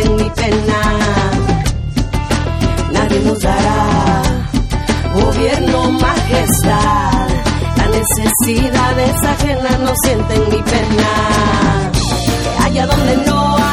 sienten mi pena. Nadie nos dará gobierno, majestad. La necesidad es ajena, no sienten mi pena. Que allá donde no hay